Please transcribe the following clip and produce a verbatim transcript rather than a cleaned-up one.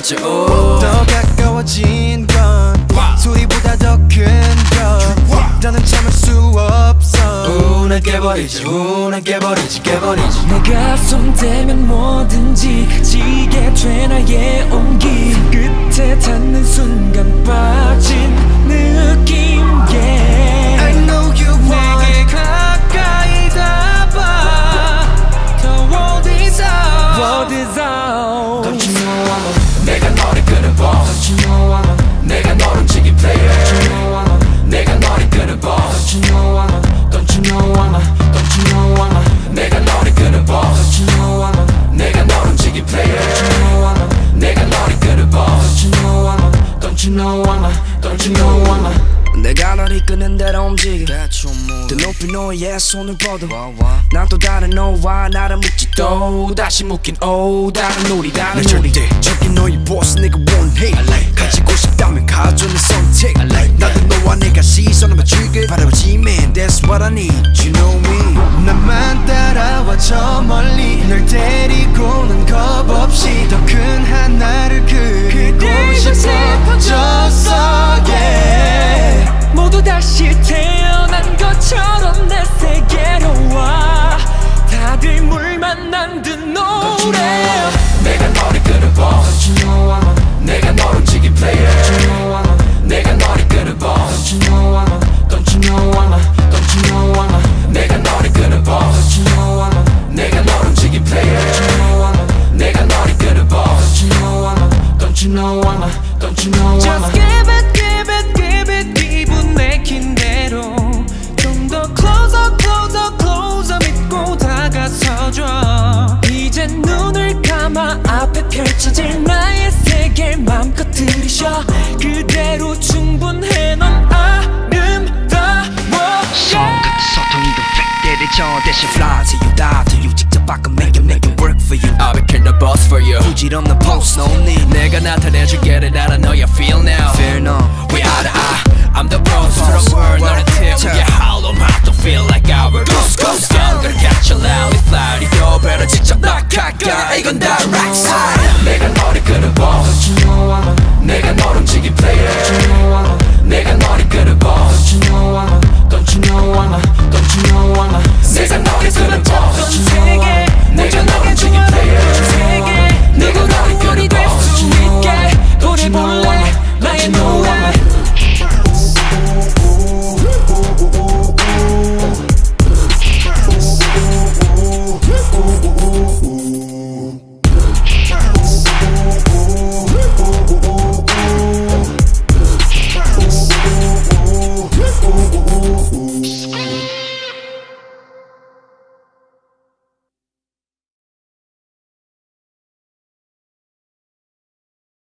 가버리지 오. 더 가까워진 건 소리보다 더 큰 것 나는 참을 수 없어. 우, 난 깨버리지 우, 난 깨버리지 깨버리지. 내가 손대면 뭐든지 지게 돼 나의 온기 끝에 닿는 순간 빠진 느낌 yeah. I know you want 내게 가까이 닿아 The world is out World is out Don't you know I'm a 내가 너를 끄는 boss. Don't you know I'm a 내가 너를 움직인 player. Don't you know I'm a 내가 너를 끄는 boss. Don't you know I'm a Don't you know I'm a Don't you know I'm a 내가 너를 끄는 boss. Don't you know I'm a 내가 너를 움직인 player. Don't you know I'm a 내가 너를 끄는 boss. Don't you know I'm a Don't you know I'm a Don't you know I'm a 내가 널 이끄는 대로 움직여 더 높이 너의 손을 뻗어 난 또 다른 너와 나를 묶지 또 다시 묶인 오 다른 놀이 다른 놀이 저기 너의 보스 내가 원해 가지고 싶다면 가져 내 선택 나도 너와 내가 시선을 맞추길 바라보지 man that's what I need you know me 나만 따라와 저 멀리 널 데리고는 겁없이 더 큰 하나를 그리고 싶어졌어 yeah. 모두 다시 태어난 것처럼 내 세계로 와 다들 물 만난 듯 노래 내가 너를 끄는 boss. Don't you know I'm a 내가 너를 움직인 player. Don't you know I'm a 내가 너를 끄는 boss. Don't you know I'm a Don't you know I'm a Don't you know I'm a 내가 너를 끄는 boss. Don't you know I'm a 내가 너를 움직인 player. Don't you know I'm a 내가 너를 끄는 boss. Don't you know I'm a Don't you know I'm a Don't you know I'm a Just give it, give it, give it 기분 내킨 대로 좀 더 closer, closer, closer 믿고 다가서줘. 이젠 눈을 감아 앞에 펼쳐질 나의 세계를 맘껏 들이쉬어 그대로 충분해 넌 아름다워 성 같은 소통이도 팩대를 저 대신 fly to you die to you 직접 바꿔 make it make it work for you I became the boss for you. 부질없는 post no need 내가 나타내줄게 를 알아 know you feel now. fear no We are the I I'm the boss for the world 너를 태우게 hollow mouth don't feel like I will goose goose down 그렇게 chill out we fly to your better 직접 나 가까이 이건 다 rock side